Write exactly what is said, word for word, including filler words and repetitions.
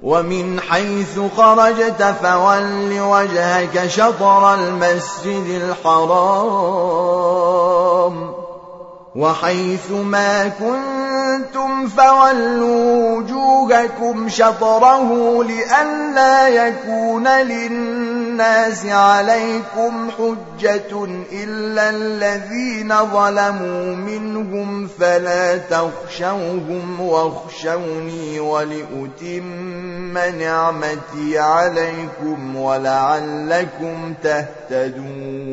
ومن حيث خرجت فول وجهك شطر المسجد الحرام وحيث ما كنتم فولوا وجوهكم شطره لئلا يكون للناس عليكم حجة إلا الذين ظلموا منهم فلا تخشوهم واخشوني ولأتم نعمتي عليكم ولعلكم تهتدون